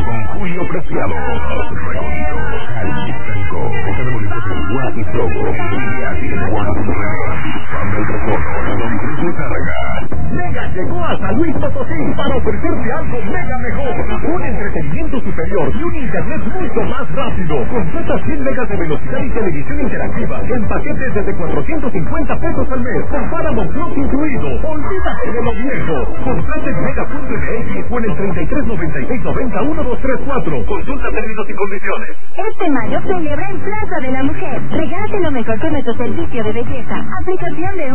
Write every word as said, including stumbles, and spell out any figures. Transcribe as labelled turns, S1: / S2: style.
S1: con Julio Preciado. Recóndito, Cali, Franco, Boca de Bolitos en Gua y Togo. Villa, Tijuana, San del Recono, la Dominique de Carga. Mega llegó a San Luis Potosí para ofrecerte algo mega mejor. Un entretenimiento superior y un internet mucho más rápido. Contrata cien megas de velocidad y televisión interactiva en paquetes desde cuatrocientos cincuenta pesos al mes, con Paramount Plus incluido. Olvídate de lo viejo. Contrata en mega punto m x o en el treinta y tres noventa y seis noventa uno dos tres cuatro. Consulta términos y condiciones.
S2: Este mayo celebra en Plaza de la Mujer. Regálate lo mejor con nuestro servicio de belleza. Aplicación de